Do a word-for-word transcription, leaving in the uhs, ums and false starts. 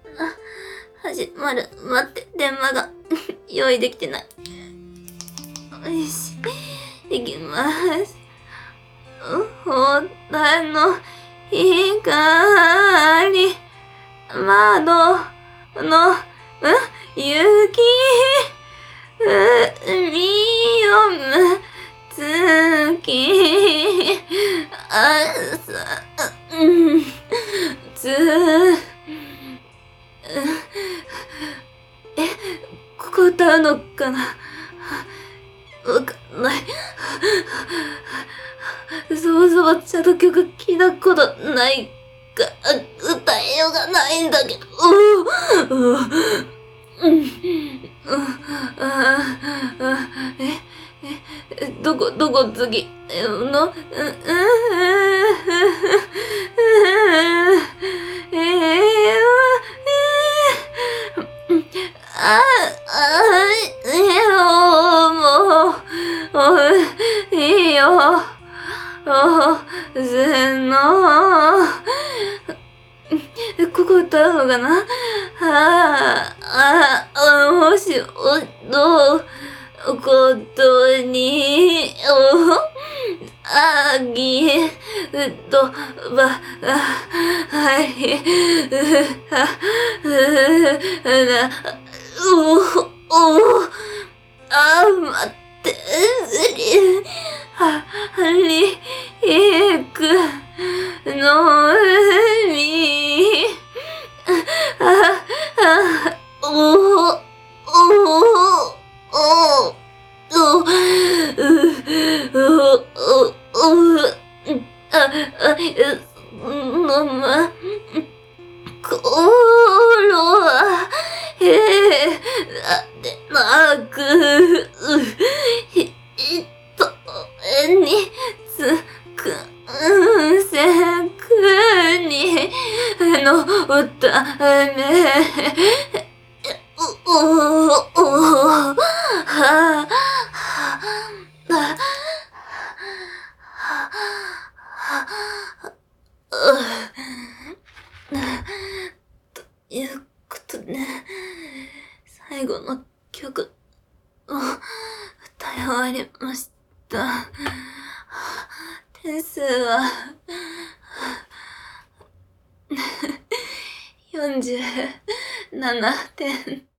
あ、始まる。待って、電話が用意できてない。よし、いきます。放題の光、窓の、ん雪、海をむ月、朝、うん、つ、え、ここ歌うのかな、わかんない。そもそもチャド曲聞いたことないから、歌えようがないんだけど。ううううん、え、え、どこ、どこ次の、う、う、ええあ、あ、いや、もう、もう、いいよ。せの。ここ歌うのかな、ああ、あ、もし、お、の、ことに、お、あぎ、うと、ば、あ、はい、う、は、う、な、う、お、あ、待って、り、は、り、いく、の、み、あ、あ、お、お、お、お、う、う、う、う、あ、あ、のま、心は、へえ、でなく、ひ、とえにつく、せくに、のため、う、お、お、は、は、は、ということで、最後の曲を歌い終わりました。点数は、よんじゅうななてん。